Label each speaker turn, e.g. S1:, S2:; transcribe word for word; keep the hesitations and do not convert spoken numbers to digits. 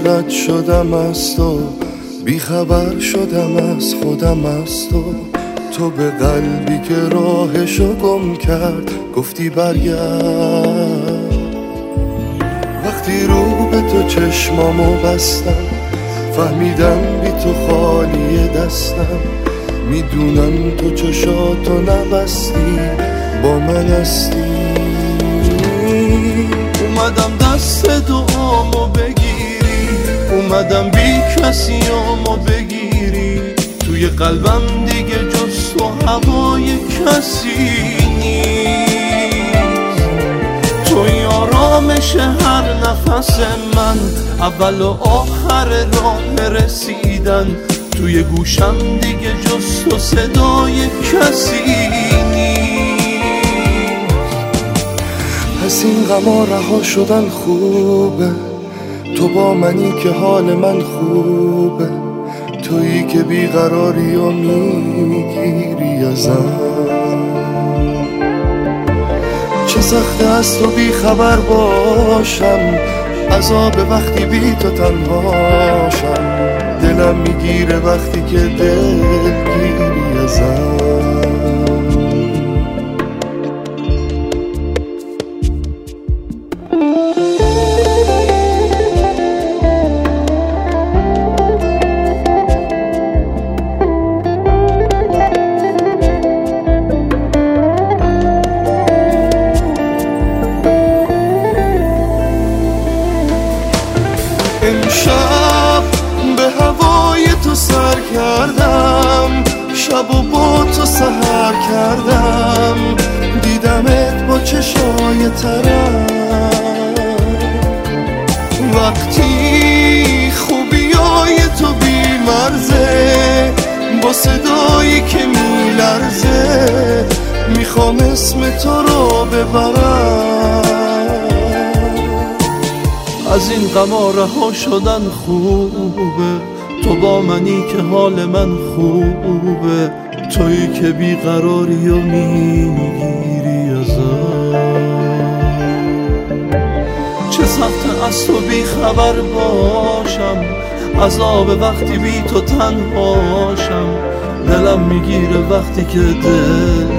S1: رد شدم از تو، بیخبر شدم از خودم از تو. تو به قلبی که راهشو گم کرد گفتی برگرد. وقتی رو به تو چشمامو بستم فهمیدم بی تو خالی دستم. میدونم تو چشاتو نبستی با من هستی. اومدم دست دعامو بگیری، اومدم بی کسی آمو بگیری. توی قلبم دیگه جز تو هوای کسی نیست. توی آرامش هر نفس من، اول و آخر راه رسیدن. توی گوشم دیگه جز تو صدای کسی نیست. پس این غما رها شدن خوبه، تو با منی که حال من خوبه. تویی که بیقراری و میگیری ازم. چه سخته از تو بی خبر باشم، عذاب وقتی بی تو تنهاشم. دلم میگیره وقتی که دلگیری ازم. امشب به هوای تو سر کردم، شب و با تو سحر کردم. دیدمت با چشای ترم، وقتی خوبیای تو بی مرزه، با صدایی که میلرزه. میخوام اسم تو رو ببرم. از این غما رها شدن خوبه، تو با منی که حال من خوبه. تویی که بیقراری و میگیری ازم. چه سخته از تو بی خبر باشم، عذاب وقتی بی تو تنهاشم. دلم میگیره وقتی که دل